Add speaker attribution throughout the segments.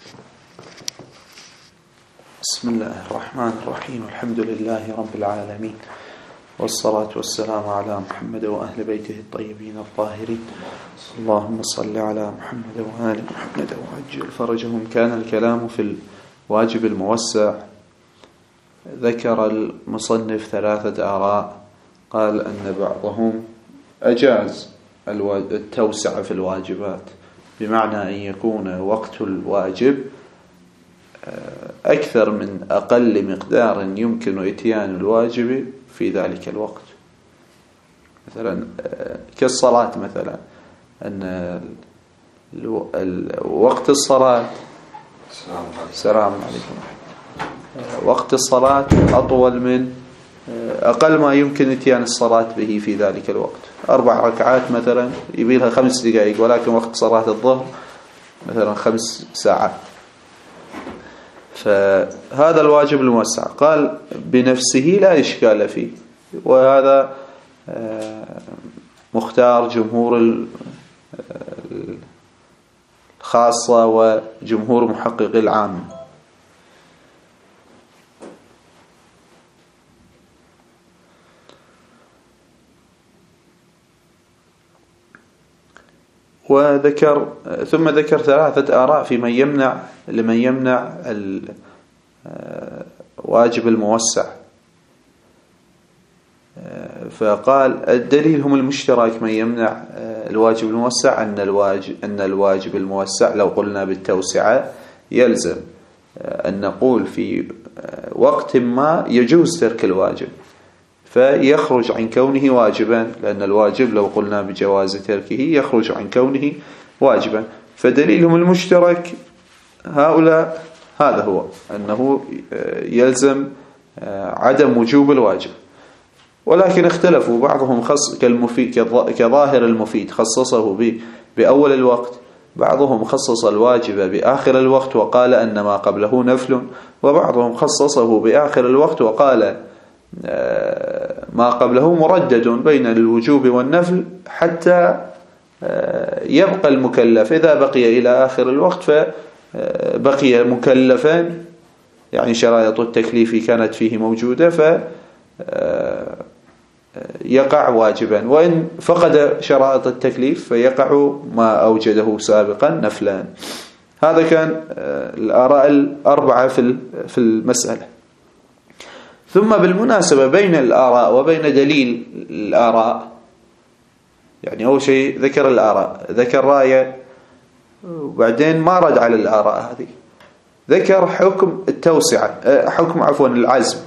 Speaker 1: بسم الله الرحمن الرحيم. الحمد لله رب العالمين، والصلاة والسلام على محمد وأهل بيته الطيبين الطاهرين. اللهم صل على محمد وآل محمد وعجل فرجهم. كان الكلام في الواجب الموسع. ذكر المصنف 3 آراء. قال أن بعضهم أجاز التوسع في الواجبات، بمعنى أن يكون وقت الواجب أكثر من أقل مقدار يمكن إتيان الواجب في ذلك الوقت. مثلا كالصلاة، مثلا أن وقت الصلاة السلام عليكم وقت الصلاة أطول من أقل ما يمكن إتيان الصلاة به في ذلك الوقت. 4 ركعات مثلا يبي لها 5 دقائق، ولكن وقت صلاة الظهر مثلا 5 ساعات. فهذا الواجب الموسع. قال بنفسه لا إشكال فيه، وهذا مختار جمهور الخاصة وجمهور محقق العام. وذكر ثم ذكر 3 آراء في لمن يمنع الواجب الموسع. فقال الدليل هم المشترك من يمنع الواجب الموسع أن الواجب الموسع لو قلنا بالتوسعة يلزم أن نقول في وقت ما يجوز ترك الواجب، فيخرج عن كونه واجبا، لأن الواجب لو قلنا بجواز تركه يخرج عن كونه واجبا. فدليلهم المشترك هؤلاء هذا هو أنه يلزم عدم وجوب الواجب. ولكن اختلفوا، بعضهم كظاهر المفيد خصصه بأول الوقت، بعضهم خصص الواجب بآخر الوقت وقال أن ما قبله نفل، وبعضهم خصصه بآخر الوقت وقال ما قبله مردد بين الوجوب والنفل حتى يبقى المكلف. إذا بقي إلى آخر الوقت فبقي مكلفا، يعني شرائط التكليف كانت فيه موجودة، فيقع واجبا. وإن فقد شرائط التكليف فيقع ما أوجده سابقا نفلان. هذا كان الآراء الأربعة في المسألة. ثم بالمناسبة بين الآراء وبين دليل الآراء، يعني أول شيء ذكر الآراء، ذكر رأيه، وبعدين ما رد على الآراء هذه، ذكر حكم التوسعة، العزم.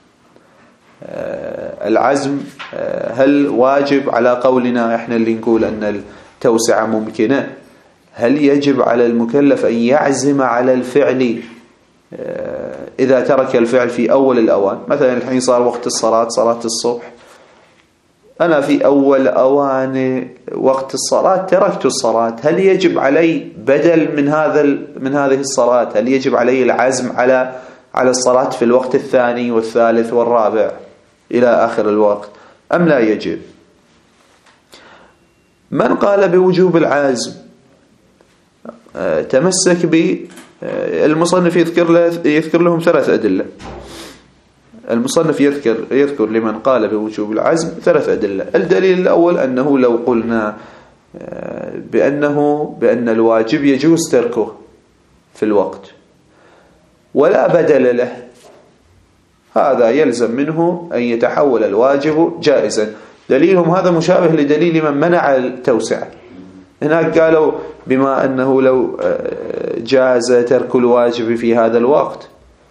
Speaker 1: العزم هل واجب على قولنا احنا اللي نقول أن التوسعة ممكنة؟ هل يجب على المكلف أن يعزم على الفعل إذا ترك الفعل في أول الأوان؟ مثلا الحين صار وقت الصلاة، صلاة الصبح، أنا في أول أوان وقت الصلاة تركت الصلاة، هل يجب علي بدل من هذه الصلاة؟ هل يجب علي العزم على الصلاة في الوقت الثاني والثالث والرابع إلى آخر الوقت أم لا يجب؟ من قال بوجوب العزم تمسك المصنف يذكر لهم 3 أدلة. المصنف يذكر لمن قال بوجوب العزم 3 أدلة. الدليل الأول أنه لو قلنا بأن الواجب يجوز تركه في الوقت ولا بدل له، هذا يلزم منه أن يتحول الواجب جائزا. دليلهم هذا مشابه لدليل من منع التوسعة. هناك قالوا بما أنه لو جاز ترك الواجب في هذا الوقت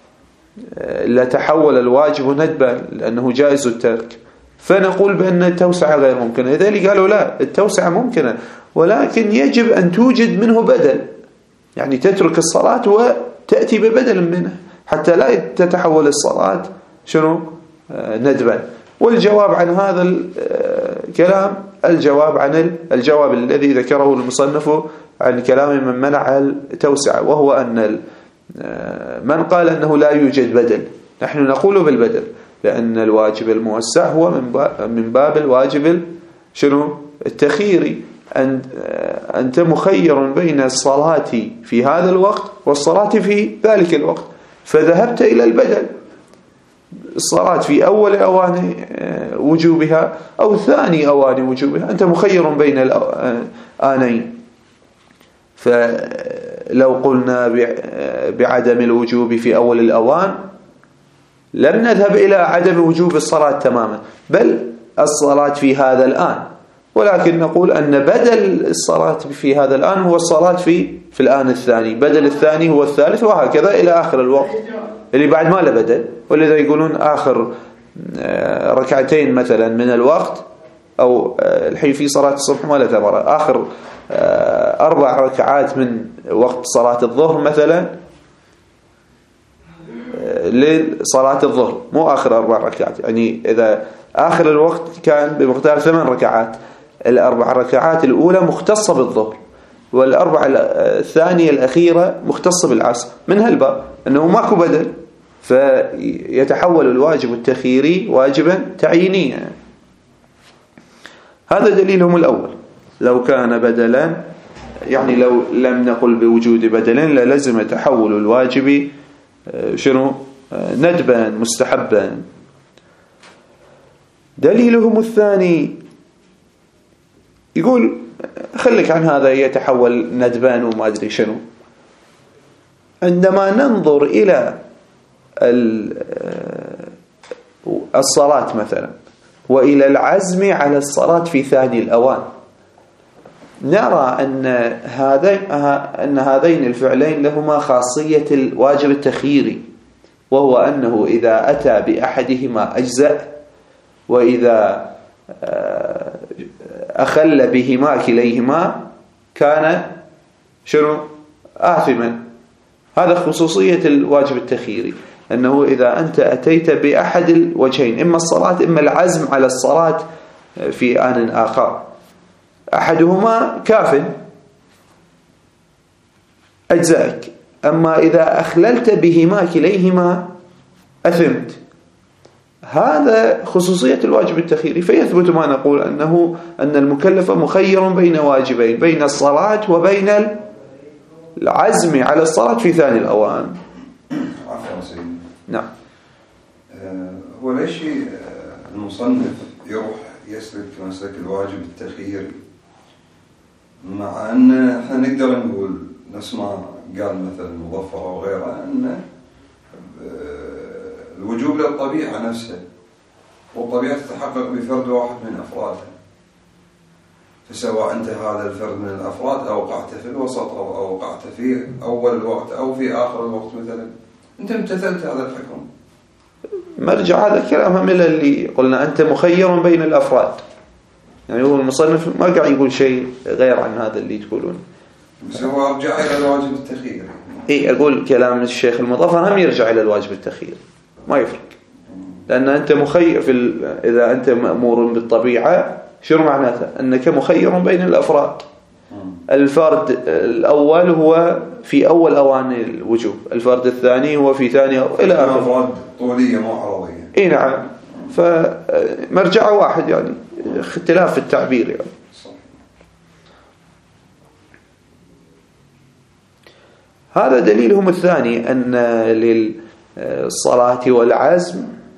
Speaker 1: لتحول الواجب ندبا لأنه جائز الترك، فنقول بأن التوسعة غير ممكنة. لذلك قالوا لا، التوسعة ممكنة، ولكن يجب أن توجد منه بدل، يعني تترك الصلاة وتأتي ببدل منه حتى لا تتحول الصلاة ندبا. والجواب عن هذا الكلام الجواب الذي ذكره المصنف عن كلام من منع التوسعة، وهو أن من قال أنه لا يوجد بدل، نحن نقول بالبدل، لأن الواجب الموسع هو من باب الواجب التخييري، أنت مخير بين الصلاة في هذا الوقت والصلاة في ذلك الوقت، فذهبت إلى البدل، الصلاة في أول أوان وجوبها أو ثاني أوان وجوبها، أنت مخير بين الآنين. فلو قلنا بعدم الوجوب في أول الأوان لم نذهب إلى عدم وجوب الصلاة تماما، بل الصلاة في هذا الآن، ولكن نقول أن بدل الصلاة في هذا الآن هو الصلاة في الآن الثاني، بدل الثاني هو الثالث، وهكذا إلى آخر الوقت اللي بعد ما له بدل. ولذا يقولون آخر ركعتين مثلا من الوقت، أو الحين في صلاة الصبح ما له ثمرة، آخر 4 ركعات من وقت صلاة الظهر مثلا لصلاة الظهر، مو آخر 4 ركعات، يعني إذا آخر الوقت كان بمقدار 8 ركعات، ال4 ركعات الأولى مختصة بالظهر، وال4 الثانية الأخيرة مختصة بالعصر، من هالباب أنه ماكو بدل، فيتحول الواجب التخييري واجبا تعيينيا. هذا دليلهم الأول. لو كان بدلا، يعني لو لم نقل بوجود بدل للزم تحول الواجب شنو ندبا مستحبا. دليلهم الثاني يقول خليك عن هذا يتحول ندبان وما أدري شنو، عندما ننظر إلى الصلاة مثلا وإلى العزم على الصلاة في ثاني الأوان، نرى أن هذين الفعلين لهما خاصية الواجب التخييري، وهو أنه إذا أتى بأحدهما أجزأ، وإذا أخل بهما كليهما كان شنو آثما. هذا خصوصية الواجب التخييري، أنه إذا أنت أتيت بأحد الوجهين، إما الصلاة إما العزم على الصلاة في آن آخر، أحدهما كاف أجزائك، أما إذا أخللت بهما كليهما أثمت. هذا خصوصية الواجب التخييري، فيثبت ما نقول أن المكلف مخير بين واجبين، بين الصلاة وبين العزم على الصلاة في ثاني الأوان.
Speaker 2: عفوا سيدي.
Speaker 1: نعم.
Speaker 2: هو ليش المصنف يروح يسلك مسلك الواجب التخييري، مع أن احنا نقدر نقول نفس ما قال مثلا مظفر أو غيره أن الوجوب للطبيعة نفسها، والطبيعة تتحقق بفرد واحد من أفرادها، فسواء أنت هذا الفرد من الأفراد أوقعت في الوسط أو أوقعت في أول الوقت أو في آخر الوقت مثلا، أنت امتثلت هذا الحكم.
Speaker 1: مرجع هذا الكلام هم اللي قلنا أنت مخير بين الأفراد، يعني هو المصنف ما قاعد يقول شيء غير عن هذا اللي تقولون،
Speaker 2: بس هو أرجع إلى الواجب التخييري.
Speaker 1: أقول كلام الشيخ المظفر هم يرجع إلى الواجب التخييري، ما يفرق، لأن أنت مخير إذا أنت مأمور بالطبيعة شو معناته؟ أنك مخير بين الأفراد. الفرد الأول هو في أول أوان الوجوب، الفرد الثاني هو في ثاني إلى آخره.
Speaker 2: أفراد طولية مو عرضية.
Speaker 1: إيه نعم، فمرجع واحد يعني، اختلاف في التعبير يعني. هذا دليلهم الثاني، أن للصلاة والعزم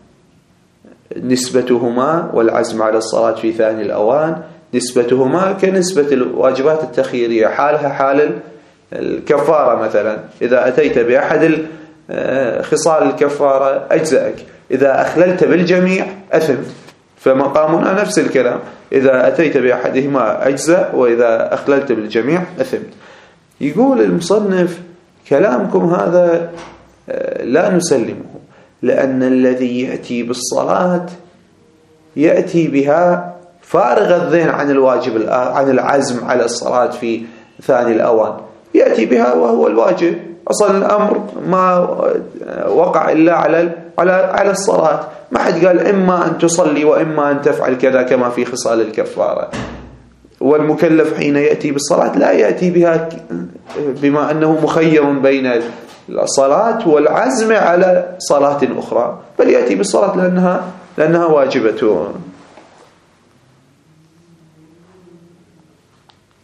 Speaker 1: نسبتهما، والعزم على الصلاة في ثاني الأوان نسبتهما كنسبة الواجبات التخييرية، حالها حال الكفارة مثلا، إذا أتيت بأحد خصال الكفارة أجزأك، إذا أخللت بالجميع أثمت، فمقامنا نفس الكلام، إذا أتيت بأحدهما أجزأ وإذا أخللت بالجميع أثمت. يقول المصنف كلامكم هذا لا نسلمه، لأن الذي يأتي بالصلاة يأتي بها فارغ الذهن عن الواجب، عن العزم على الصلاة في ثاني الأوان، يأتي بها وهو الواجب، أصل الأمر ما وقع إلا على الصلاة، ما حد قال إما أن تصلي وإما أن تفعل كذا كما في خصال الكفارة. والمكلف حين يأتي بالصلاة لا يأتي بها بما أنه مخير بين الصلاة والعزم على صلاة أخرى، بل يأتي بالصلاة لأنها واجبة.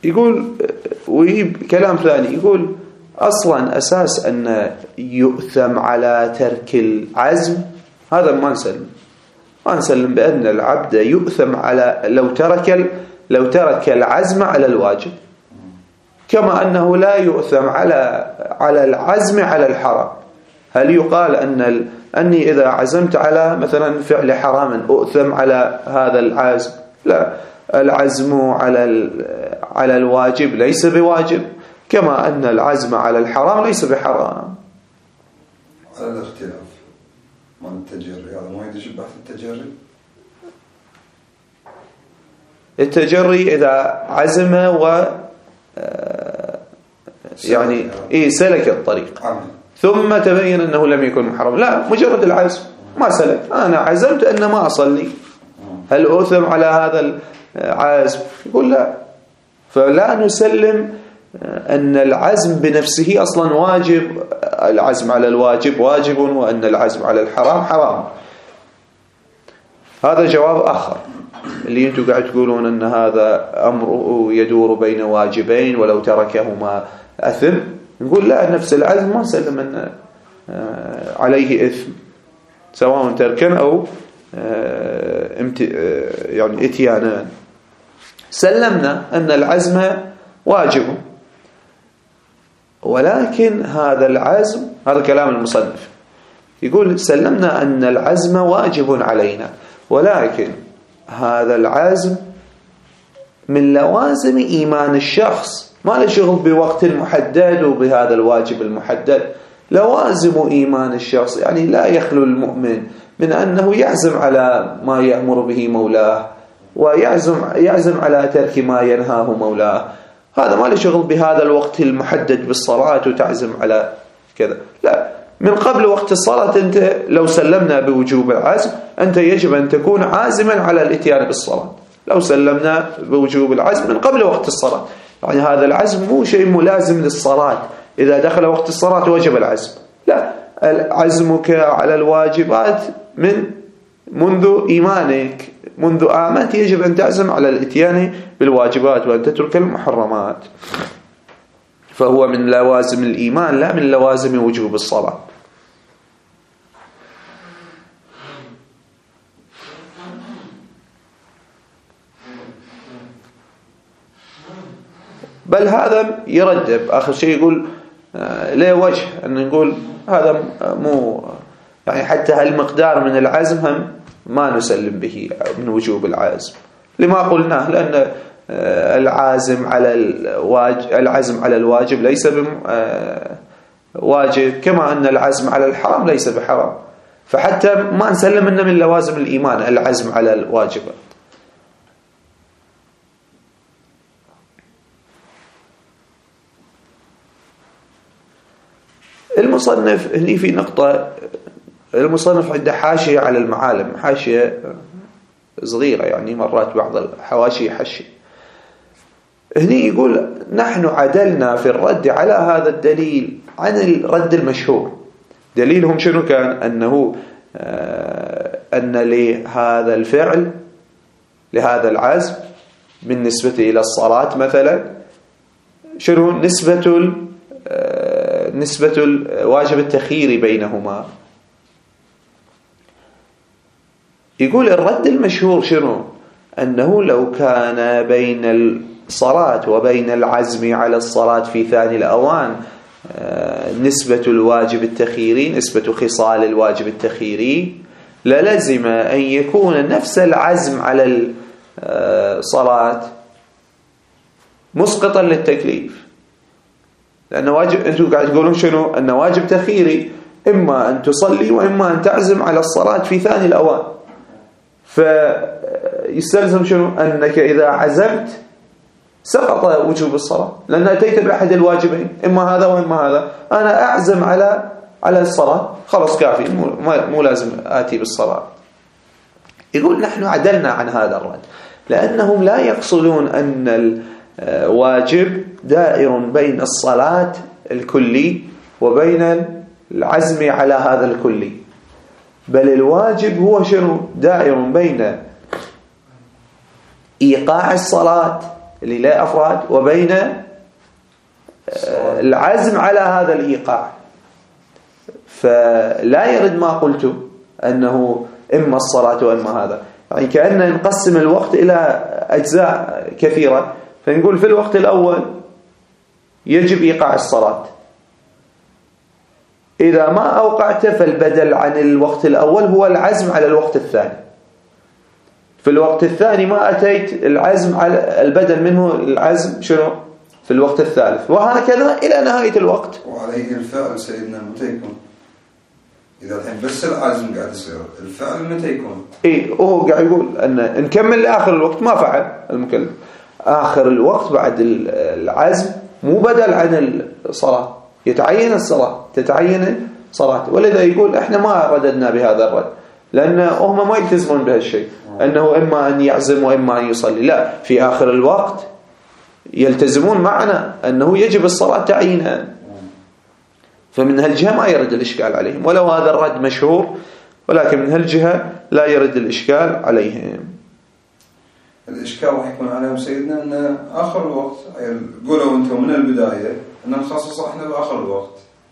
Speaker 1: يقول ويجيب كلام ثاني، يقول أصلا أساس أن يؤثم على ترك العزم هذا ما نسلم بأن العبد يؤثم على لو ترك العزم على الواجب، كما أنه لا يؤثم على العزم على الحرام. هل يقال أني إذا عزمت على مثلا فعل حرام أؤثم على هذا العزم؟ لا، العزم على الواجب ليس بواجب، كما أن العزم على الحرام ليس بحرام.
Speaker 2: هذا الاختلاف مع التجري هذا ما يدش بحث
Speaker 1: التجري إذا عزم يعني سلك الطريق ثم تبين أنه لم يكن محرم، لا، مجرد العزم ما سلك، أنا عزمت أن ما أصلي، هل أؤثم على هذا العزم؟ يقول لا. فلا نسلم أن العزم بنفسه أصلا واجب، العزم على الواجب واجب، وأن العزم على الحرام حرام. هذا جواب آخر اللي أنتم قاعد تقولون أن هذا أمر يدور بين واجبين ولو تركهما أثم. نقول لا، نفس العزم ما نسلم أن عليه إثم سواء تركا أو يعني اتيانا. سلمنا أن العزم واجب، ولكن هذا العزم، هذا كلام المصنف، يقول سلمنا أن العزم واجب علينا، ولكن هذا العزم من لوازم إيمان الشخص، ما له شغل بوقت محدد وبهذا الواجب المحدد. لوازم إيمان الشخص يعني لا يخلو المؤمن من أنه يعزم على ما يأمر به مولاه ويعزم على ترك ما ينهاه مولاه. هذا ما له شغل بهذا الوقت المحدد بالصلاة وتعزم على كذا، لا، من قبل وقت الصلاة أنت لو سلمنا بوجوب العزم أنت يجب أن تكون عازما على الاتيان بالصلاة. لو سلمنا بوجوب العزم من قبل وقت الصلاة، يعني هذا العزم مو شيء ملازم للصلاة، إذا دخل وقت الصلاة وجب العزم، لا، عزمك على الواجبات منذ إيمانك، منذ آمنت يجب أن تعزم على الاتيان بالواجبات وأن تترك المحرمات. فهو من لوازم الإيمان لا من لوازم وجوب الصلاة. بل هذا يردد آخر شيء، يقول لا وجه أن نقول هذا مو يعني حتى هالمقدار من العزم هم ما نسلم به من وجوب العزم، لما قلناه، لأن العزم على الواجب ليس بواجب، كما أن العزم على الحرام ليس بحرام، فحتى ما نسلم إنه من لوازم الإيمان العزم على الواجبات. المصنف هني في نقطة، المصنف عنده حاشية على المعالم، حاشية صغيرة يعني مرات بعض الحواشي حشي. هني يقول نحن عدلنا في الرد على هذا الدليل عن الرد المشهور. دليلهم شنو كان؟ أن لهذا الفعل، لهذا العزم بالنسبة إلى الصلاة مثلا، شنو نسبة الواجب التخييري بينهما. يقول الرد المشهور شنو؟ أنه لو كان بين الصلاة وبين العزم على الصلاة في ثاني الأوان نسبة الواجب التخييري، نسبة خصال الواجب التخييري، للزم أن يكون نفس العزم على الصلاة مسقطا للتكليف، لأن واجب، أنتم قاعد تقولون شنو؟ أن واجب تخييري، إما أن تصلي وإما أن تعزم على الصلاة في ثاني الأوان، فيستلزم شنو؟ أنك إذا عزمت سقط وجوب الصلاة، لأن أتيت بأحد الواجبين، إما هذا وإما هذا. أنا أعزم على الصلاة، خلاص كافي، مو لازم آتي بالصلاة. يقول نحن عدلنا عن هذا الرد، لأنهم لا يقصدون أن الواجب دائر بين الصلاة الكلي وبين العزم على هذا الكلي، بل الواجب هو شنو؟ دائر بين إيقاع الصلاة اللي لا أفراد وبين العزم على هذا الإيقاع. فلا يرد ما قلت أنه إما الصلاة وإما هذا، يعني كأننا نقسم الوقت إلى أجزاء كثيرة، فنقول في الوقت الأول يجب إيقاع الصلاة، إذا ما أوقعت فالبدل عن الوقت الأول هو العزم على الوقت الثاني، في الوقت الثاني ما أتيت العزم على البدل منه العزم شنو في الوقت الثالث، وهكذا إلى نهاية الوقت.
Speaker 2: وعليه الفعل سيدنا متى يكون؟ إذا الحين بس العزم قاعد يصير، الفعل متى يكون؟
Speaker 1: وهو قاعد يقول أن نكمل لآخر الوقت ما فعل المكلف. آخر الوقت بعد العزم مو بدل عن الصلاة، يتعين الصلاة، تتعين صلاة. ولذا يقول احنا ما رددنا بهذا الرد، لأن هم ما يلتزمون بهالشيء أنه إما أن يعزم وإما أن يصلي، لا، في آخر الوقت يلتزمون معنا أنه يجب الصلاة تعيينها. فمن هالجهة ما يرد الإشكال عليهم، ولو هذا الرد مشهور، ولكن من هالجهة لا يرد الإشكال عليهم.
Speaker 2: الإشكال راح يكون عليهم سيدنا أن آخر الوقت قولوا أنتم من البداية أن نخصص إحنا بآخر الوقت.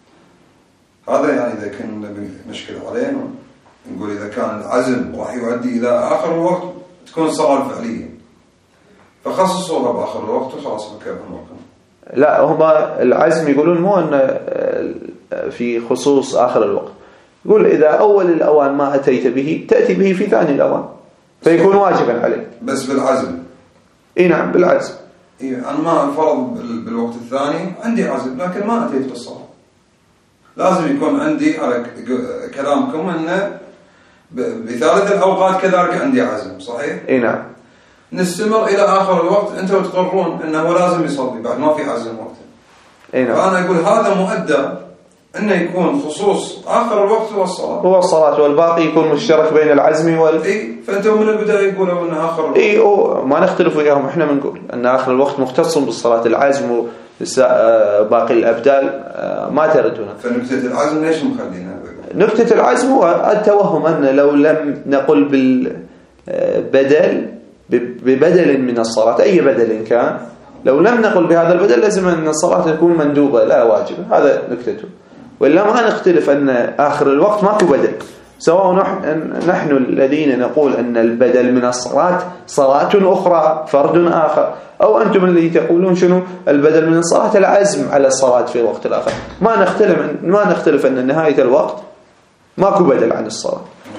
Speaker 2: هذا يعني إذا كنا نشكل عليهم نقول إذا كان العزم راح يؤدي إلى آخر الوقت تكون الصلاة الفعلية، فخصصوها بآخر الوقت وخلاص بكيف الموقف.
Speaker 1: لا، هما العزم يقولون مو أن في خصوص آخر الوقت، يقول إذا أول الأوان ما أتيت به تأتي به في ثاني الأوان فيكون واجبا عليك.
Speaker 2: بس بالعزم؟
Speaker 1: نعم بالعزم.
Speaker 2: أنا ما فرض بالوقت الثاني عندي عزم لكن ما أتيت بالصلاة، لازم يكون عندي على كلامكم أنه بثالث الأوقات كذلك عندي عزم، صحيح؟
Speaker 1: نعم.
Speaker 2: نستمر إلى آخر الوقت أنتم تقررون أنه لازم يصلي بعد ما في عزم وقته.
Speaker 1: نعم.
Speaker 2: فأنا أقول هذا مؤدى أنه يكون خصوص آخر الوقت هو الصلاة،
Speaker 1: هو الصلاة، والباقي يكون مشترك بين العزم
Speaker 2: فأنتم من البداية يقولوا أن آخر الوقت
Speaker 1: ما نختلف وياهم، إحنا بنقول أن آخر الوقت مختص بالصلاة، العزم باقي الأبدال ما تردنا.
Speaker 2: فنكتة العزم ليش مخلينا؟
Speaker 1: نكتة العزم هو التوهم أن لو لم نقل بالبدل ببدل من الصلاة أي بدل كان، لو لم نقل بهذا البدل لازم أن الصلاة تكون مندوبة لا واجبة، هذا نكتته. وإلا ما نختلف أن آخر الوقت ماكو بدل، سواء نحن الذين نقول أن البدل من الصلاة صلاة أخرى فرد آخر، أو أنتم الذين تقولون شنو البدل من الصلاة العزم على الصلاة في الوقت الآخر. ما نختلف أن نهاية الوقت ماكو بدل عن الصلاة.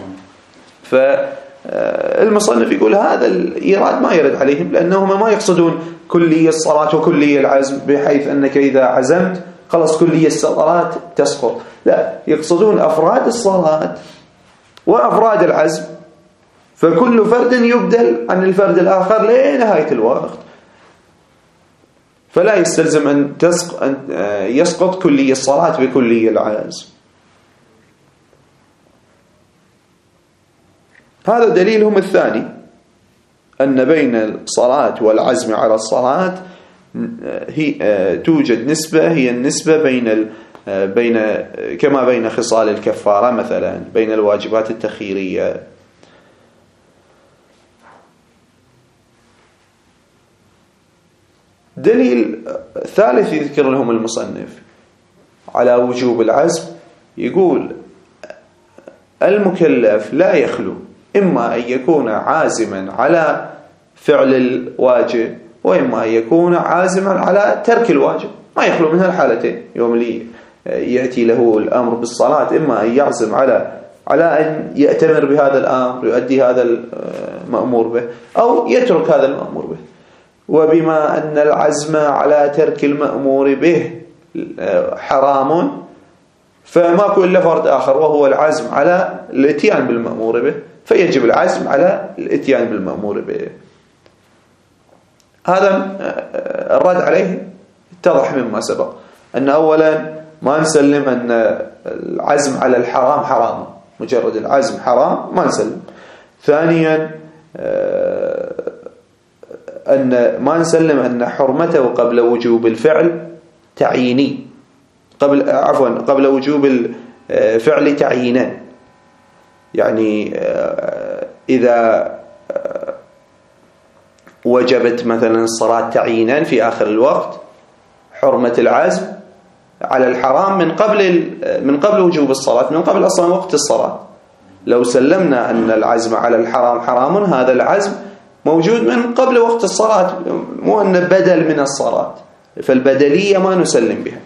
Speaker 1: فالمصنف يقول هذا الإيراد ما يرد عليهم، لأنهم ما يقصدون كلية الصلاة وكلية العزم بحيث أنك إذا عزمت خلاص كلية الصلاة تسقط، لا، يقصدون أفراد الصلاة وأفراد العزم، فكل فرد يبدل عن الفرد الآخر لنهاية الوقت، فلا يستلزم أن يسقط كلية الصلاة بكلية العزم. هذا دليلهم الثاني، أن بين الصلاة والعزم على الصلاة توجد نسبة، هي النسبة بين كما بين خصال الكفارة مثلا، بين الواجبات التخييرية. دليل ثالث يذكر لهم المصنف على وجوب العزم، يقول المكلف لا يخلو إما أن يكون عازما على فعل الواجب وإما أن يكون عازما على ترك الواجب، ما يخلو من هالحالتين. يوم اللي يأتي له الأمر بالصلاة إما أن يعزم على أن يأتمر بهذا الأمر يؤدي هذا المأمور به، أو يترك هذا المأمور به. وبما أن العزم على ترك المأمور به حرام، فماكو إلا فرد آخر وهو العزم على الاتيان بالمأمور به، فيجب العزم على الاتيان بالمأمور به. هذا الرد عليه اتضح مما سبق، أن أولا ما نسلم أن العزم على الحرام حرام، مجرد العزم حرام ما نسلم. ثانيا أن ما نسلم أن حرمته قبل وجوب الفعل تعييني، قبل وجوب الفعل تعيينا، يعني إذا وجبت مثلا الصلاة تعيينا في آخر الوقت، حرمة العزم على الحرام من قبل وجوب الصلاة، من قبل أصلا وقت الصلاة. لو سلمنا أن العزم على الحرام حرام، هذا العزم موجود من قبل وقت الصلاة، مو أن بدل من الصلاة، فالبدلية ما نسلم بها.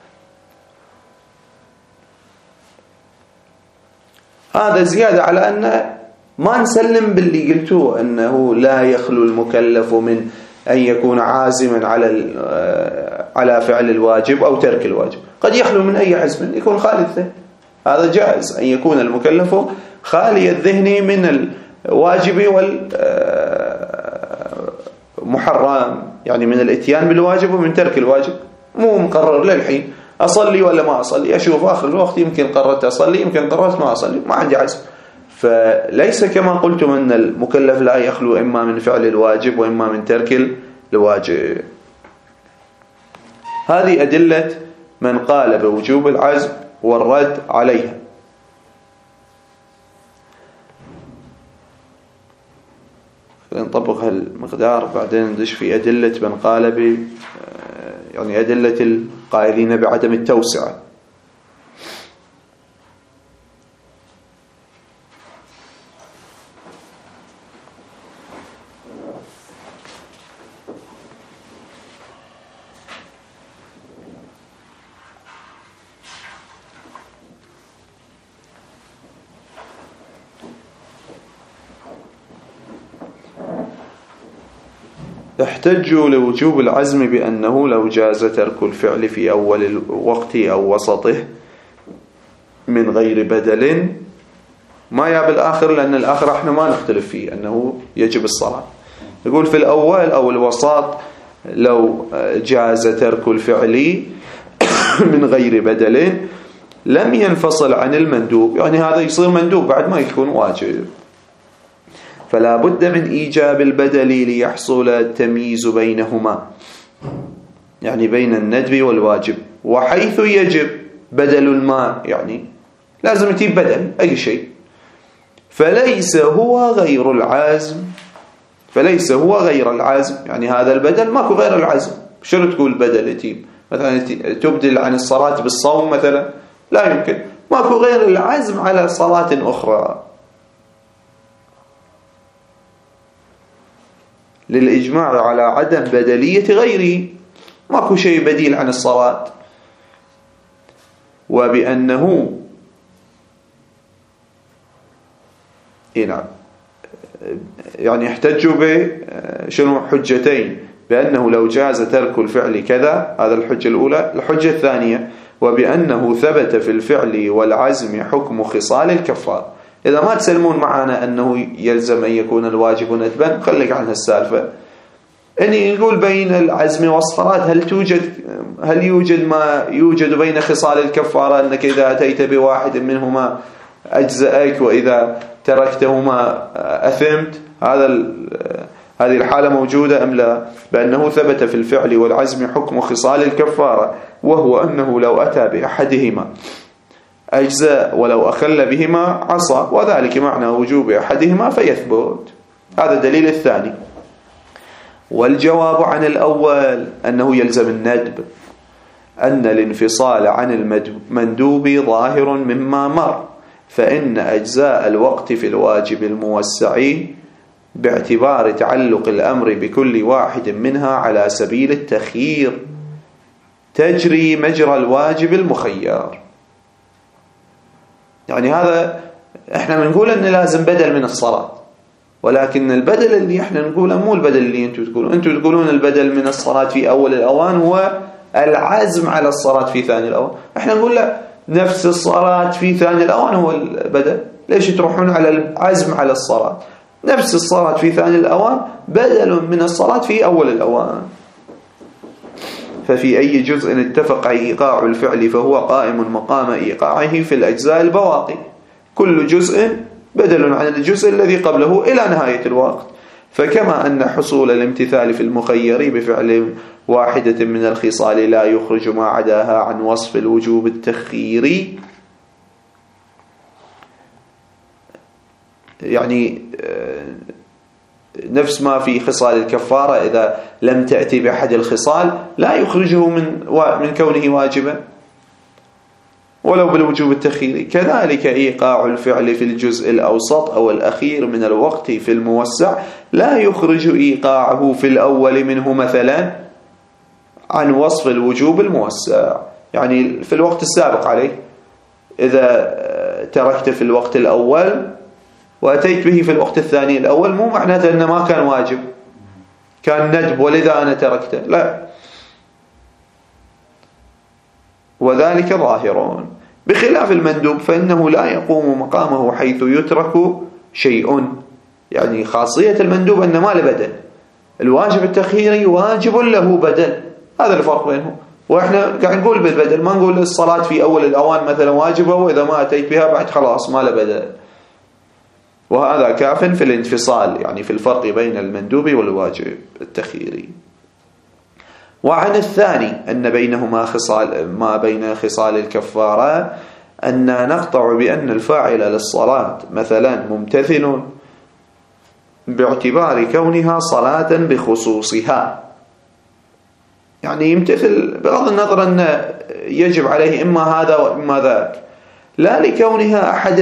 Speaker 1: هذا زيادة على أن ما نسلم باللي قلتوه أنه لا يخلو المكلف من أن يكون عازما على فعل الواجب أو ترك الواجب. قد يخلو من أي عزم، يكون خالي الذهن، هذا جائز أن يكون المكلف خالي الذهن من الواجب والمحرم، يعني من الاتيان بالواجب ومن ترك الواجب. مو مقرر للحين أصلي ولا ما أصلي، أشوف آخر الوقت يمكن قررت أصلي يمكن قررت ما أصلي، ما عندي عزم. فليس كما قلتم أن المكلف لا يخلو إما من فعل الواجب وإما من ترك الواجب. هذه أدلة من قال بوجوب العزم والرد عليها. نطبق هالمقدار بعدين ندش في أدلة من قال يعني أدلة القائلين بعدم التوسعة. احتجوا لوجوب العزم بأنه لو جاز ترك الفعل في أول الوقت أو وسطه من غير بدل، ما يا بالآخر، لأن الآخر احنا ما نختلف فيه أنه يجب الصلاة. يقول في الأول أو الوسط لو جاز ترك الفعل من غير بدل لم ينفصل عن المندوب، يعني هذا يصير مندوب بعد ما يكون واجب، فلا بد من إيجاب البدل ليحصل التمييز بينهما، يعني بين الندب والواجب. وحيث يجب بدل ما، يعني لازم يجيب بدل أي شيء، فليس هو غير العزم، يعني هذا البدل ماكو غير العزم. شنو تقول بدل يتيب؟ مثلا تبدل عن الصلاة بالصوم مثلا، لا يمكن، ماكو غير العزم على صلاة أخرى. للإجماع على عدم بدلية غيره، ماكو شيء بديل عن الصلاة. وبأنه نعم، يعني احتجوا شنو حجتين، بأنه لو جاز ترك الفعل كذا، هذا الحجة الأولى. الحجة الثانية وبأنه ثبت في الفعل والعزم حكم خصال الكفار. إذا ما تسلمون معنا أنه يلزم أن يكون الواجب ندبا، خليك عن هالسالفة. إني يقول بين العزم والصلاة هل يوجد ما يوجد بين خصال الكفارة، أنك إذا أتيت بواحد منهما أجزأك وإذا تركتهما أثمت؟ هذه الحالة موجودة أم لا؟ بأنه ثبت في الفعل والعزم حكم خصال الكفارة، وهو أنه لو أتى بأحدهما أجزاء ولو أخل بهما عصى، وذلك معنى وجوب أحدهما فيثبت. هذا الدليل الثاني. والجواب عن الأول أنه يلزم الندب، أن الانفصال عن المندوب ظاهر مما مر، فإن أجزاء الوقت في الواجب الموسع باعتبار تعلق الأمر بكل واحد منها على سبيل التخيير تجري مجرى الواجب المخير. يعني هذا احنا بنقول ان لازم بدل من الصلاة، ولكن البدل اللي احنا نقوله مو البدل اللي انتم تقولون. انتم تقولون البدل من الصلاة في اول الاوان هو العزم على الصلاة في ثاني الاوان، احنا نقول لا، نفس الصلاة في ثاني الاوان هو البدل. ليش تروحون على العزم على الصلاة؟ نفس الصلاة في ثاني الاوان بدل من الصلاة في اول الاوان. ففي أي جزء اتفق إيقاع الفعل فهو قائم مقام إيقاعه في الأجزاء البواقي، كل جزء بدل عن الجزء الذي قبله إلى نهاية الوقت. فكما أن حصول الامتثال في المخير بفعل واحدة من الخصال لا يخرج ما عداها عن وصف الوجوب التخييري، يعني نفس ما في خصال الكفارة، إذا لم تأتي بأحد الخصال لا يخرجه من كونه واجبا ولو بالوجوب التخييري. كذلك إيقاع الفعل في الجزء الأوسط أو الأخير من الوقت في الموسع لا يخرج إيقاعه في الأول منه مثلا عن وصف الوجوب الموسع. يعني في الوقت السابق عليه إذا تركت في الوقت الأول وأتيت به في الوقت الثاني الأول، مو معناته أنه ما كان واجب، كان ندب ولذا أنا تركته، لا. وذلك ظاهر. بخلاف المندوب فإنه لا يقوم مقامه حيث يترك شيء. يعني خاصية المندوب أنه ما له بدل. الواجب التخييري واجب له بدل، هذا الفرق بينهم. وإحنا قاعد نقول بالبدل، ما نقول الصلاة في أول الأوان مثلا واجبة وإذا ما أتيت بها بعد خلاص ما له بدل. وهذا كاف في الانفصال، يعني في الفرق بين المندوب والواجب التخييري. وعن الثاني أن بينهما ما بين خصال الكفارة أن نقطع بأن الفاعل للصلاة مثلا ممتثل باعتبار كونها صلاة بخصوصها، يعني يمتثل بغض النظر أن يجب عليه إما هذا وإما ذاك، لا لكونها أحد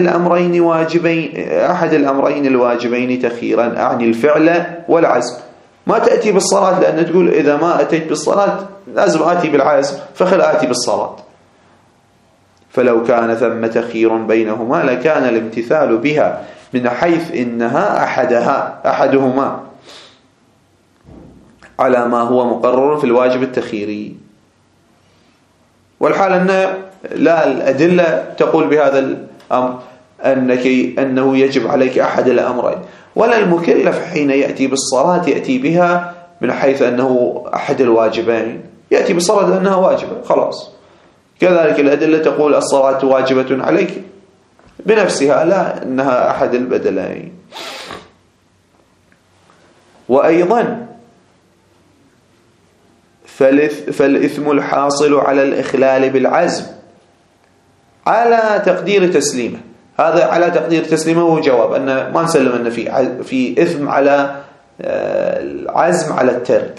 Speaker 1: الأمرين الواجبين تخييرا، أعني الفعل والعزم. ما تأتي بالصلاة لأن تقول إذا ما أتيت بالصلاة لازم آتي بالعزم فخل آتي بالصلاة. فلو كان ثم تخيير بينهما لكان الامتثال بها من حيث إنها أحدهما على ما هو مقرر في الواجب التخييري. والحال لا الأدلة تقول بهذا الأمر أنه يجب عليك أحد الأمرين، ولا المكلف حين يأتي بالصلاة يأتي بها من حيث أنه أحد الواجبين، يأتي بالصلاة لأنها واجبة خلاص. كذلك الأدلة تقول الصلاة واجبة عليك بنفسها، لا أنها أحد البدلين. وأيضا فالإثم الحاصل على الإخلال بالعزم على تقدير تسليمه، هذا على تقدير تسليمه هو جواب أن ما نسلم أن في إثم على العزم على الترك،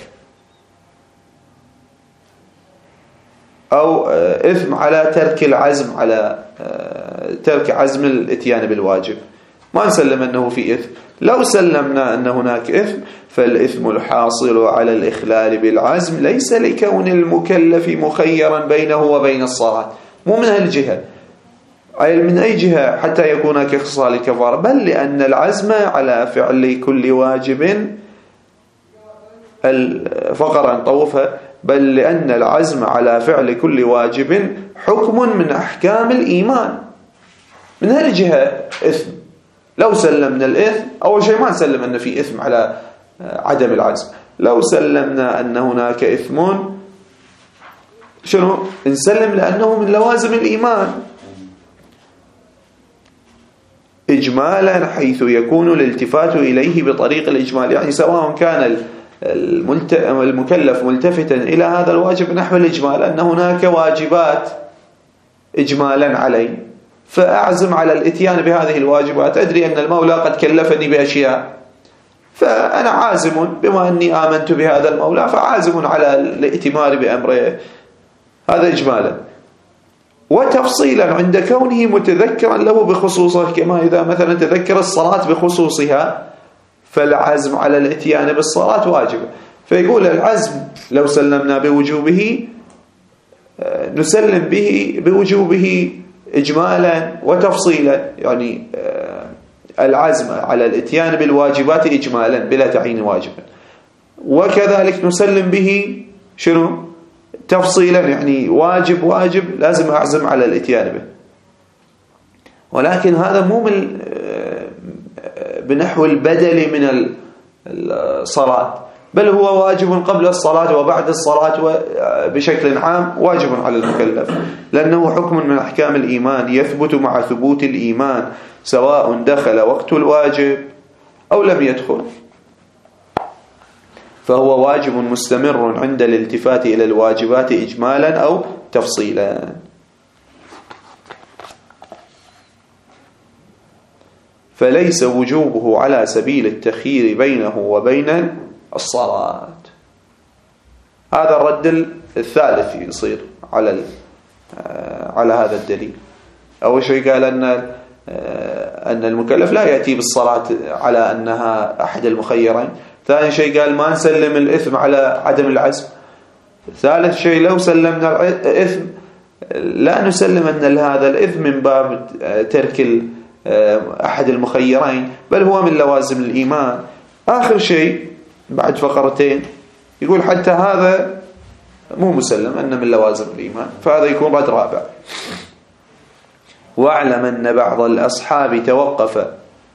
Speaker 1: أو إثم على ترك العزم على ترك عزم الاتيان بالواجب، ما نسلم أنه في إثم. لو سلمنا أن هناك إثم فالإثم الحاصل على الإخلال بالعزم ليس لكون المكلف مخيرا بينه وبين الصلاة، مو من هالجهة، أي من أي جهة حتى يكون كخصال الكفارة، بل لأن العزم على فعل كل واجب فقرا طوفها، بل لأن العزم على فعل كل واجب حكم من أحكام الإيمان. من هالجهة إثم. لو سلمنا الإثم، أول شيء ما نسلم أن في إثم على عدم العزم. لو سلمنا أن هناك إثم شنو؟ نسلم لأنه من لوازم الإيمان إجمالا، حيث يكون الالتفات إليه بطريق الإجمال، يعني سواء كان المكلف ملتفتا إلى هذا الواجب نحو الإجمال أن هناك واجبات إجمالا عليه، فأعزم على الاتيان بهذه الواجبات. أدري أن المولى قد كلفني بأشياء، فأنا عازم بما أني آمنت بهذا المولى فعازم على الائتمار بأمره، هذا إجمالا. وتفصيلا عند كونه متذكرا له بخصوصه، كما إذا مثلا تذكر الصلاة بخصوصها فالعزم على الاتيان بالصلاة واجبة. فيقول العزم لو سلمنا بوجوبه نسلم به بوجوبه إجمالا وتفصيلا، يعني العزم على الاتيان بالواجبات إجمالا بلا تعيين واجبا، وكذلك نسلم به شنو تفصيلا، يعني واجب لازم أعزم على الاتيان به. ولكن هذا مو بنحو البدل من الصلاة، بل هو واجب قبل الصلاة وبعد الصلاة، بشكل عام واجب على المكلف، لأنه حكم من أحكام الإيمان يثبت مع ثبوت الإيمان سواء دخل وقت الواجب أو لم يدخل، فهو واجب مستمر عند الالتفات إلى الواجبات إجمالا أو تفصيلا. فليس وجوبه على سبيل التخيير بينه وبين الصلاة. هذا الرد الثالث يصير على هذا الدليل. أول شيء قال أن المكلف لا يأتي بالصلاة على أنها أحد المخيرين. ثاني شيء قال ما نسلم الإثم على عدم العزم. ثالث شيء لو سلمنا الإثم لا نسلم أن هذا الإثم من باب ترك أحد المخيرين، بل هو من لوازم الإيمان. آخر شيء بعد فقرتين يقول حتى هذا مو مسلم أنه من لوازم الإيمان، فهذا يكون رد رابع. واعلم أن بعض الأصحاب توقف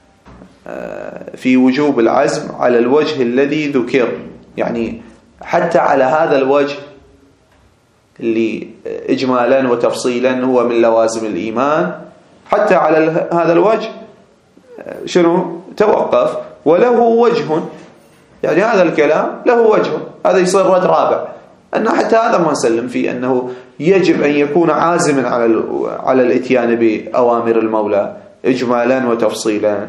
Speaker 1: في وجوب العزم على الوجه الذي ذكر، يعني حتى على هذا الوجه اللي إجمالا وتفصيلا هو من لوازم الإيمان، حتى على هذا الوجه شنو توقف وله وجه، يعني هذا الكلام له وجه. هذا يصير رد رابع، أن حتى هذا ما نسلم فيه أنه يجب أن يكون عازما على الاتيان بأوامر المولى إجمالا وتفصيلا،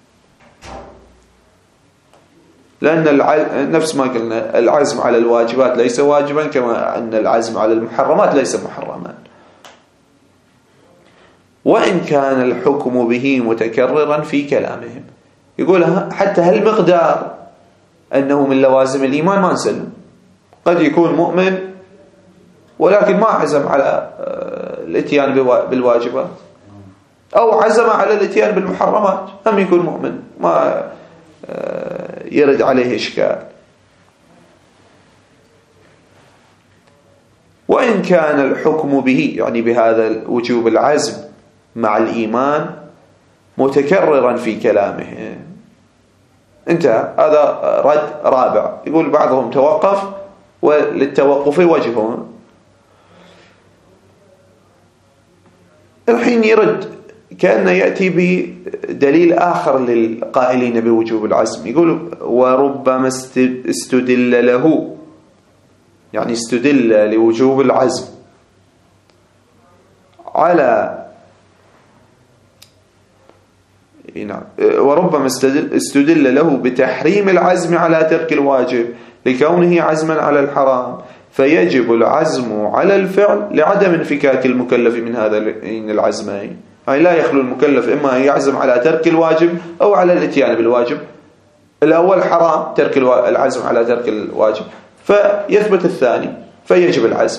Speaker 1: لأن نفس ما قلنا العزم على الواجبات ليس واجبا، كما أن العزم على المحرمات ليس محرما. وإن كان الحكم به متكررا في كلامهم، يقول حتى هالمقدار أنه من لوازم الإيمان ما نسلم. قد يكون مؤمن ولكن ما عزم على الاتيان بالواجبات، أو عزم على الاتيان بالمحرمات، هم يكون مؤمن ما يرد عليه إشكال. وإن كان الحكم به، يعني بهذا وجوب العزم مع الإيمان، متكررا في كلامه، انتهى. هذا رد رابع. يقول بعضهم توقف وللتوقف وجهه. الحين يرد كأنه يأتي بدليل آخر للقائلين بوجوب العزم. يقول وربما استدل له، يعني استدل لوجوب العزم على وربما استدل له بتحريم العزم على ترك الواجب لكونه عزما على الحرام، فيجب العزم على الفعل لعدم انفكاك المكلف من هذين العزمين. يعني لا يخلو المكلف إما أن يعزم على ترك الواجب أو على الاتيان بالواجب. الأول حرام ترك العزم على ترك الواجب، فيثبت الثاني فيجب العزم،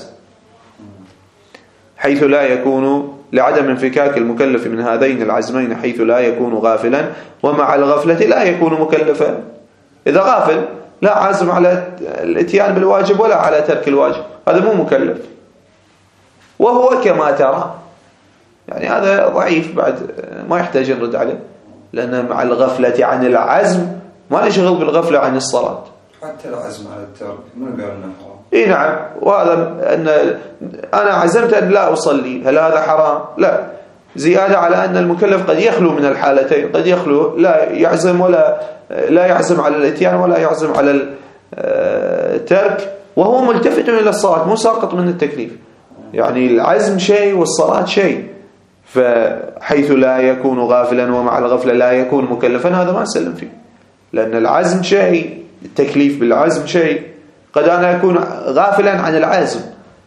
Speaker 1: حيث لا يكون لعدم انفكاك المكلف من هذين العزمين، حيث لا يكون غافلا، ومع الغفلة لا يكون مكلفا. إذا غافل لا عازم على الاتيان بالواجب ولا على ترك الواجب، هذا مو مكلف. وهو كما ترى، يعني هذا ضعيف بعد ما يحتاج نرد عليه، لأن مع الغفلة عن العزم ما نشغل بالغفلة عن الصلاة.
Speaker 2: حتى العزم على الترك من قال انه حرام.
Speaker 1: اي نعم. وهذا أن أنا عزمت أن لا أصلي، هل هذا حرام؟ لا. زيادة على أن المكلف قد يخلو من الحالتين، قد يخلو لا يعزم ولا لا يعزم على الاتيان ولا يعزم على الترك، وهو ملتفت إلى الصلاة، مو ساقط من التكليف. يعني العزم شيء والصلاة شيء، فحيث لا يكون غافلا ومع الغفلة لا يكون مكلفا، هذا ما نسلم فيه، لأن العزم شيء، التكليف بالعزم شيء. قد أنا أكون غافلا عن العزم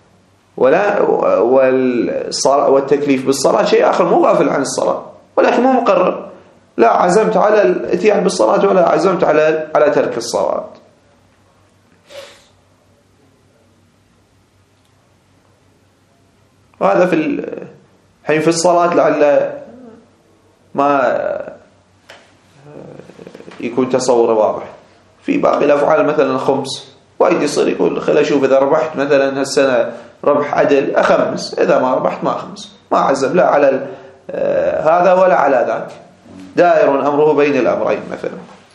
Speaker 1: والتكليف بالصلاة شيء آخر، مو غافل عن الصلاة ولكن مو مقرر، لا عزمت على الاتيان بالصلاة ولا عزمت على ترك الصلاة. وهذا في الصلاة لعل ما يكون تصور واضح. في باقي الأفعال مثلا خمس، وايد يصير يقول خل أشوف إذا ربحت مثلا هالسنة ربح عدل أخمس، إذا ما ربحت ما أخمس، ما عزم لا على هذا ولا على ذاك، دائر أمره بين الأمرين مثلا.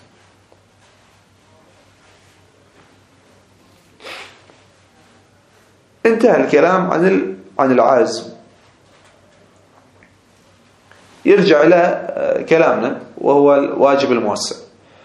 Speaker 1: انتهى الكلام عن العازم. يرجع إلى كلامنا وهو الواجب الموسع.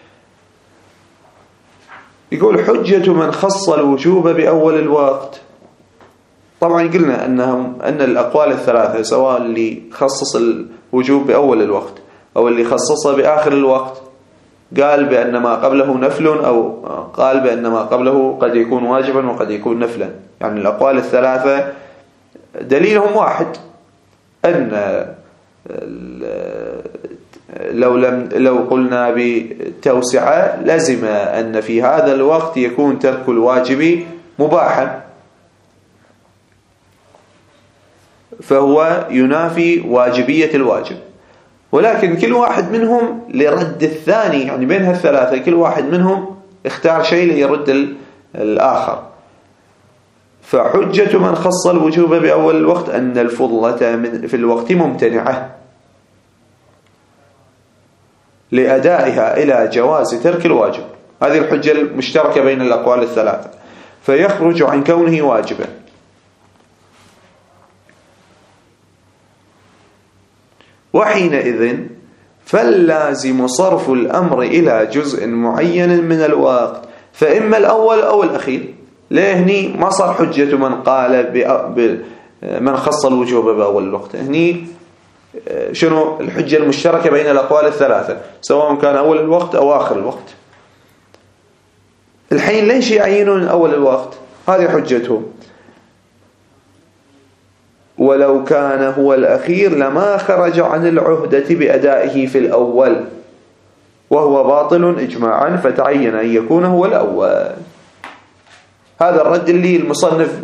Speaker 1: يقول حجة من خص الوجوب بأول الوقت. طبعا قلنا أن الأقوال الثلاثة، سواء اللي خصص الوجوب بأول الوقت أو اللي خصصه بآخر الوقت قال بأن ما قبله نفل، أو قال بأن ما قبله قد يكون واجبا وقد يكون نفلا. يعني الأقوال الثلاثة دليلهم واحد، أن لو قلنا بتوسعة لزم أن في هذا الوقت يكون ترك الواجب مباحا، فهو ينافي واجبية الواجب. ولكن كل واحد منهم لرد الثاني، يعني بين هالثلاثة كل واحد منهم اختار شيء ليرد الآخر. فحجة من خص الوجوب بأول الوقت أن الفضلة في الوقت ممتنعة لأدائها إلى جواز ترك الواجب. هذه الحجة المشتركة بين الأقوال الثلاثة، فيخرج عن كونه واجبا. وحينئذ فاللازم صرف الأمر إلى جزء معين من الوقت، فإما الأول أو الأخير. لهني ما صار حجة من قال من خص الوجوب بأول الوقت. هني شنو الحجة المشتركة بين الأقوال الثلاثة، سواء كان أول الوقت أو آخر الوقت. الحين ليش يعينون أول الوقت؟ هذه حجتهم. ولو كان هو الأخير لما خرج عن العهدة بأدائه في الأول، وهو باطل إجماعا، فتعين أن يكون هو الأول. هذا الرد اللي المصنف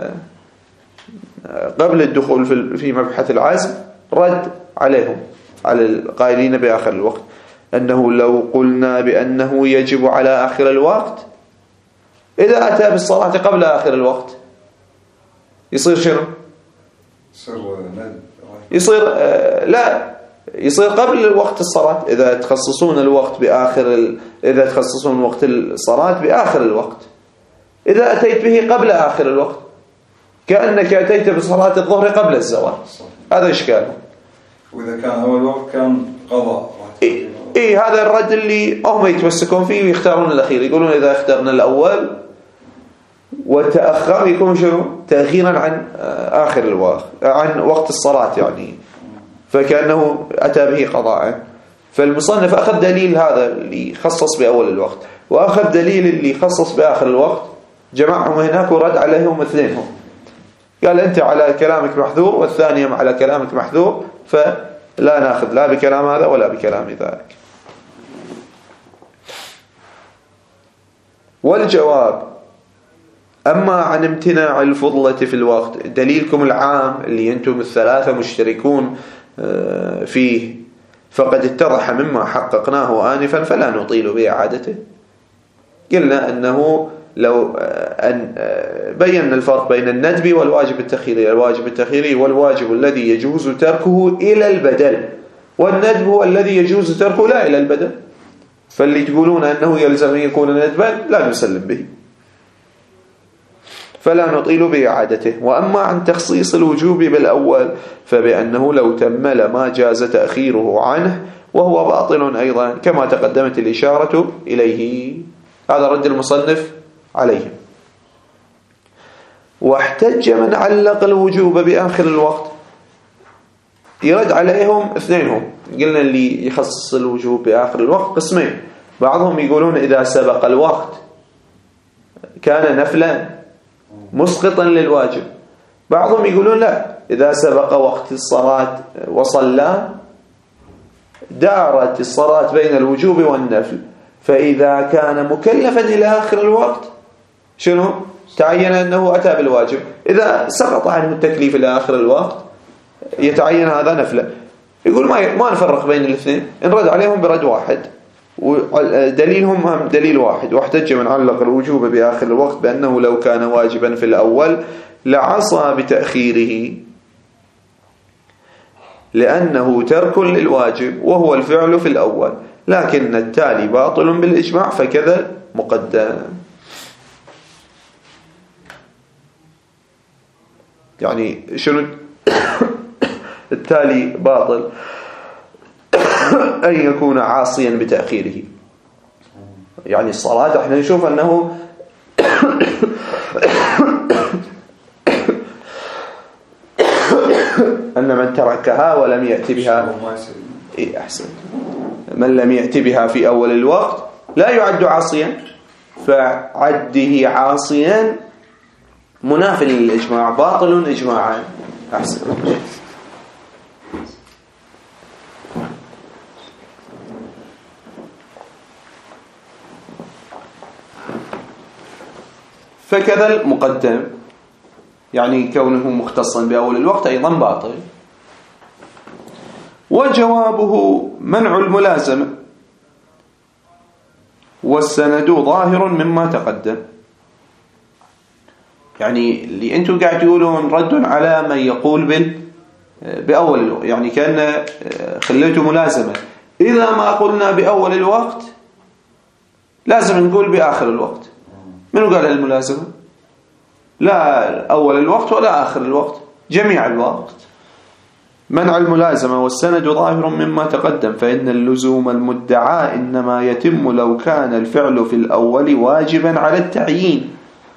Speaker 1: قبل الدخول في مبحث العزم رد عليهم، على القائلين بآخر الوقت، أنه لو قلنا بأنه يجب على آخر الوقت، إذا أتى بالصلاة قبل آخر الوقت يصير شنو؟ يصير لا، يصير قبل وقت الصلاة. إذا تخصصون الوقت إذا تخصصون وقت الصلاة بآخر الوقت، إذا أتيت به قبل آخر الوقت كأنك أتيت بصلاة الظهر قبل الزوال. هذا إشكاله.
Speaker 2: وإذا كان أول وقت كان قضاء.
Speaker 1: هذا الرد اللي هم يتمسكون فيه ويختارون الأخير. يقولون إذا اخترنا الأول وتأخر يكون شنو؟ تأخيرا عن آخر الوقت، عن وقت الصلاة يعني، فكأنه أتى به قضاء. فالمصنف أخذ دليل هذا اللي خصص بأول الوقت، وأخذ دليل اللي خصص بآخر الوقت، جمعهم هناك ورد عليهم اثنينهم. قال أنت على كلامك محذور، والثانية على كلامك محذور، فلا نأخذ لا بكلام هذا ولا بكلام ذاك. والجواب: أما عن امتناع الفضلة في الوقت، دليلكم العام اللي أنتم الثلاثة مشتركون فيه فقد اتضح مما حققناه آنفا، فلا نطيل بإعادته. قلنا أنه لو أن بينا الفرق بين الندب والواجب التخييري. الواجب التخييري والواجب الذي يجوز تركه إلى البدل، والندب هو الذي يجوز تركه لا إلى البدل. فاللي تقولون أنه يلزم أن يكون ندبا لا نسلم به، فلا نطيل بإعادته. وأما عن تخصيص الوجوب بالأول فبأنه لو تمل ما جاز تأخيره عنه، وهو باطل أيضا كما تقدمت الإشارة إليه. هذا رد المصنف عليهم. واحتج من علق الوجوب بآخر الوقت، يرد عليهم اثنينهم. قلنا اللي يخصص الوجوب بآخر الوقت قسمين، بعضهم يقولون إذا سبق الوقت كان نفلا مسقطا للواجب، بعضهم يقولون لا، إذا سبق وقت الصلاة وصلى دارت الصلاة بين الوجوب والنفل، فإذا كان مكلفا إلى آخر الوقت شنو؟ تعين أنه أتى بالواجب. إذا سقط عنه التكليف إلى آخر الوقت يتعين هذا نفلا. يقول ما نفرق بين الاثنين، نرد عليهم برد واحد، ودليلهم دليل واحد. واحتج من علق الوجوب بآخر الوقت بأنه لو كان واجبا في الأول لعصى بتأخيره، لأنه ترك للواجب وهو الفعل في الأول، لكن التالي باطل بالإجماع فكذا مقدم. يعني شنو التالي باطل؟ أن يكون عاصيا بتأخيره. يعني الصلاة احنا نشوف أنه أن من تركها ولم يأتي بها أحسن. من لم يأت بها في أول الوقت لا يعد عاصيا، فعده عاصيا مناف للإجماع، باطل إجماعا. أحسن. فكذا المقدم، يعني كونه مختصا بأول الوقت أيضا باطل. وجوابه منع الملازمة والسند ظاهر مما تقدم. يعني اللي أنتم قاعد تقولون رد على من يقول بأول الوقت، يعني كأن خليته ملازمة. إذا ما قلنا بأول الوقت لازم نقول بآخر الوقت. منو قال الملازمة؟ لا أول الوقت ولا آخر الوقت، جميع الوقت. منع الملازمة والسند ظاهر مما تقدم، فإن اللزوم المدعى إنما يتم لو كان الفعل في الأول واجبا على التعيين،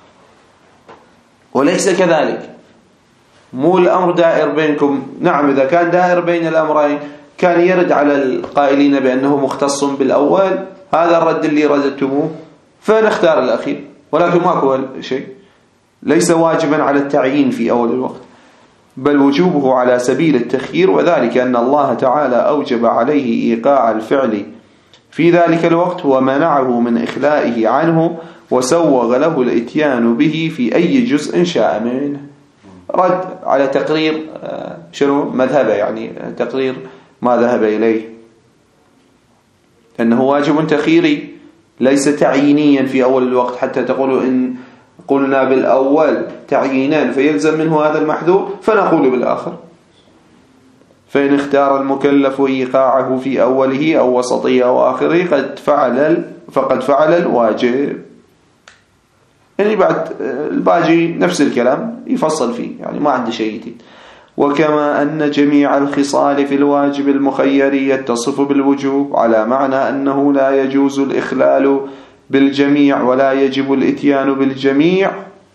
Speaker 1: وليس كذلك. مو الأمر دائر بينكم. نعم إذا كان دائر بين الأمرين كان يرد على القائلين بأنه مختص بالأول، هذا الرد اللي رددتموه، فنختار الأخير. ولكن ماكو شيء، ليس واجبا على التعيين في أول الوقت، بل وجوبه على سبيل التخيير، وذلك أن الله تعالى أوجب عليه إيقاع الفعل في ذلك الوقت ومنعه من إخلائه عنه، وسوغ له الإتيان به في أي جزء شاء منه. رد على تقرير شنو مذهبه، يعني تقرير ما ذهب إليه، أنه واجب تخييري ليس تعيينيا في أول الوقت، حتى تقولوا إن قلنا بالأول تعيينان فيلزم منه هذا المحذوف فنقول بالآخر. فإن اختار المكلف إيقاعه في أوله أو وسطه أو آخره فقد فعل الواجب. يعني بعد الباقي نفس الكلام يفصل فيه، يعني ما عنده شيء جديد. وكما أن جميع الخصال في الواجب المخير يتصف بالوجوب، على معنى أنه لا يجوز الإخلال بالجميع ولا يجب الإتيان بالجميع،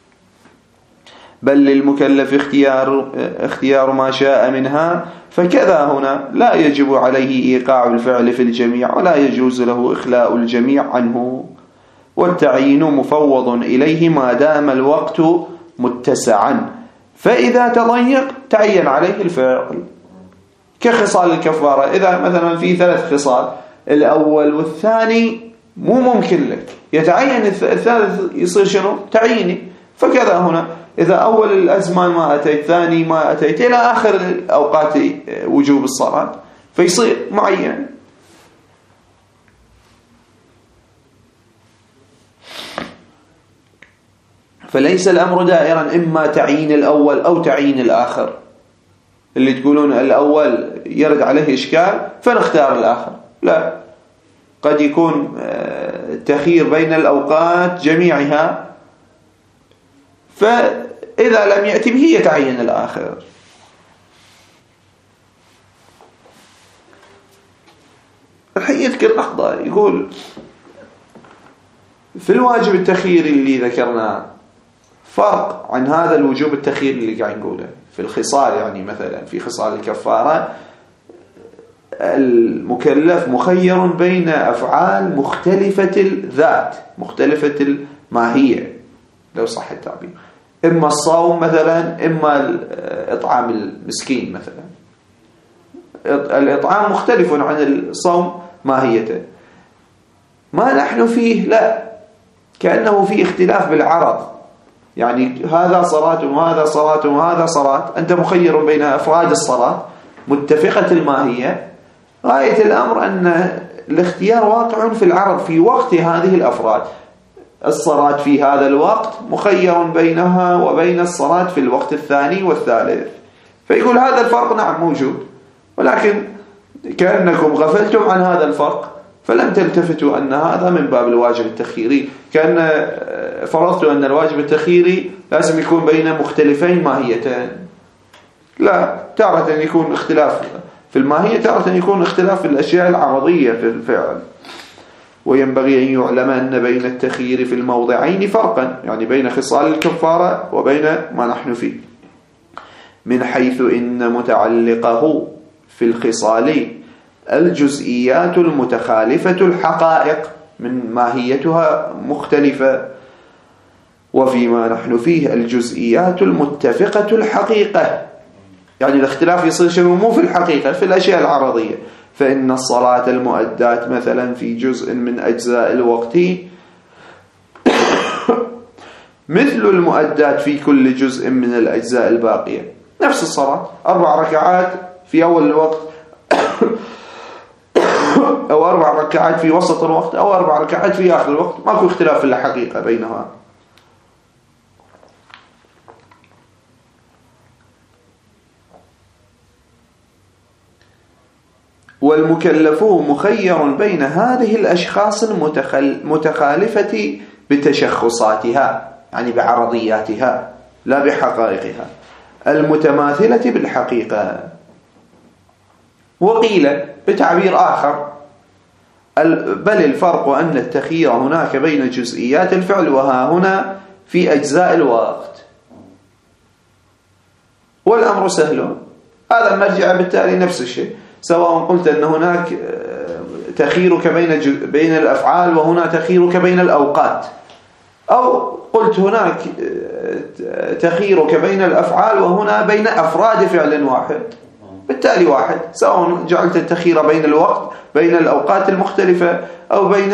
Speaker 1: بل للمكلف اختيار ما شاء منها، فكذا هنا لا يجب عليه إيقاع الفعل في الجميع ولا يجوز له إخلاء الجميع عنه. والتعيين مفوض إليه ما دام الوقت متسعا، فإذا تضيق تعين عليه الفعل، كخصال الكفارة. إذا مثلا في 3 خصال، الأول والثاني مو ممكن لك، يتعين الثالث يصير شنو؟ تعييني. فكذا هنا إذا أول الأزمان ما أتيت، ثاني ما أتيت، إلى آخر أوقات وجوب الصلاة فيصير معين. فليس الأمر دائرا إما تعيين الأول أو تعيين الآخر. اللي تقولون الأول يرد عليه إشكال فنختار الآخر، لا، قد يكون تخيير بين الأوقات جميعها، فإذا لم يأتي به يتعين الآخر. الحين يذكر لحظة، يقول في الواجب التخييري اللي ذكرناه فرق عن هذا الوجوب التخييري اللي قاعد نقوله في الخصال. يعني مثلا في خصال الكفارة المكلف مخير بين أفعال مختلفة الذات مختلفة الماهية لو صح التعبير، إما الصوم مثلا، إما إطعام المسكين مثلا. الإطعام مختلف عن الصوم ماهيته. ما نحن فيه لا، كأنه في اختلاف بالعرض، يعني هذا صلاة وهذا صلاة وهذا صلاة، أنت مخير بين أفراد الصلاة متفقة الماهية. غاية الأمر أن الاختيار واقع في العرض في وقت هذه الأفراد. الصلاة في هذا الوقت مخير بينها وبين الصلاة في الوقت الثاني والثالث. فيقول هذا الفرق نعم موجود، ولكن كأنكم غفلتم عن هذا الفرق فلم تلتفتوا أن هذا من باب الواجب التخييري، كأن فرضتوا أن الواجب التخييري لازم يكون بين مختلفين ماهيتين. لا، تارة يكون اختلاف في الماهية، تارة يكون اختلاف في الأشياء العرضية في الفعل. وينبغي أن يعلم أن بين التخيير في الموضعين فرقا، يعني بين خصال الكفارة وبين ما نحن فيه، من حيث إن متعلقه في الخصال الجزئيات المتخالفة الحقائق من ماهيتها مختلفة، وفيما نحن فيه الجزئيات المتفقة الحقيقة، يعني الاختلاف يصير شنو؟ مو في الحقيقة، في الأشياء العرضية. فإن الصلاة المؤدات مثلا في جزء من أجزاء الوقت مثل المؤدات في كل جزء من الأجزاء الباقية. نفس الصلاة 4 ركعات في أول الوقت أو 4 ركعات في وسط الوقت أو 4 ركعات في آخر الوقت، ماكو اختلاف في الحقيقة بينها. والمكلف مخير بين هذه الأشخاص المتخالفة بتشخصاتها، يعني بعرضياتها لا بحقائقها، المتماثلة بالحقيقة. وقيل بتعبير آخر بل الفرق أن التخيير هناك بين جزئيات الفعل وها هنا في أجزاء الوقت، والأمر سهل. هذا المرجع بالتالي نفس الشيء، سواء قلت أن هناك تخييرك بين الأفعال وهنا تخييرك بين الأوقات، أو قلت هناك تخييرك بين الأفعال وهنا بين أفراد فعل واحد، بالتالي واحد، سواء جعلت التخيير بين الوقت بين الأوقات المختلفة أو بين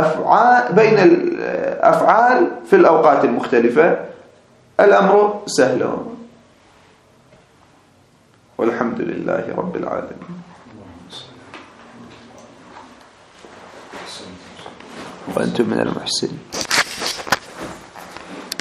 Speaker 1: الأفعال في الأوقات المختلفة، الأمر سهل. والحمد لله رب العالمين. وأنتم من المحسنين.